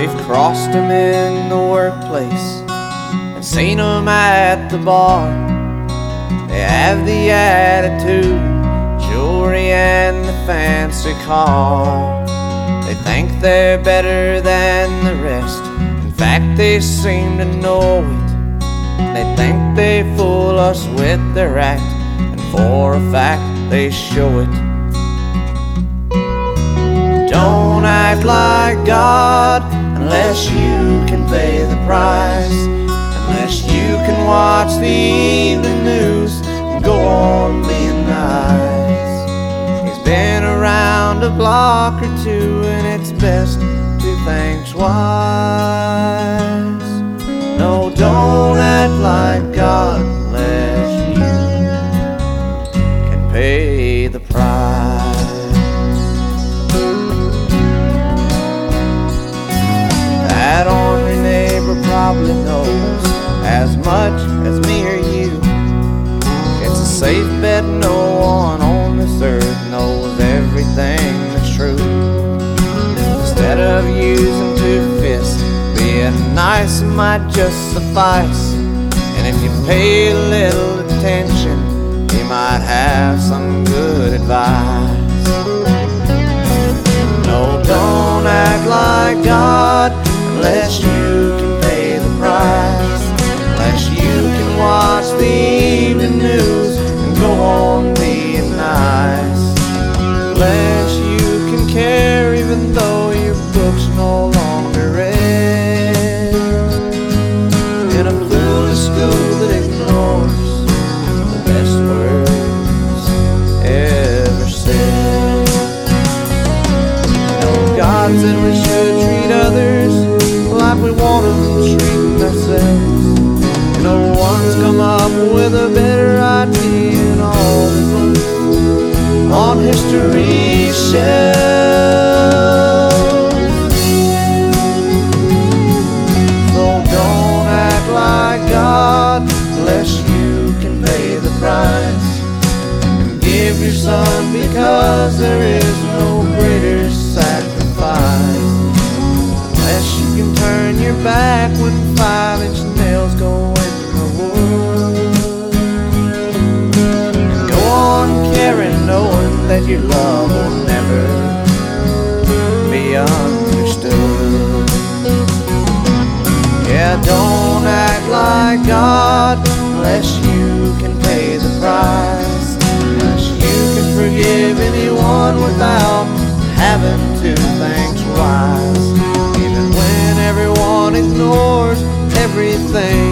We've crossed them in the workplace and seen them at the bar. They have the attitude, jewelry, and the fancy car. They think they're better than the rest. In fact, they seem to know it. They think they fool us with their act, and for a fact they show it. Don't act like God unless you can pay the price, unless you can watch the evening news and go on being nice. He's been around a block or two, and it's best to think twice. No, don't act like God unless you can pay the price. That ornery neighbor probably knows as much as me or you. It's a safe bet no one on this earth knows everything that's true. Instead of using two fists, being nice might just suffice. And if you pay a little attention, you might have some good advice. No, don't act like God unless you can pay the price, unless you can watch the evening news and go on being nice, unless you can care even though your book's no longer read, in a foolish school that ignores the best words ever said. God said we should treat others like we want them treating ourselves. No one's come up with a better idea in all the books on history's shelf. So don't act like God unless you can pay the price, and give your son because there is no greater sacrifice. Unless you can turn your back when 5-inch nails go in the wood, and go on caring knowing that your love will never be understood. Yeah, don't act like God unless you can pay the price, unless you can forgive anyone without having to think twice. Even when everyone ignores everything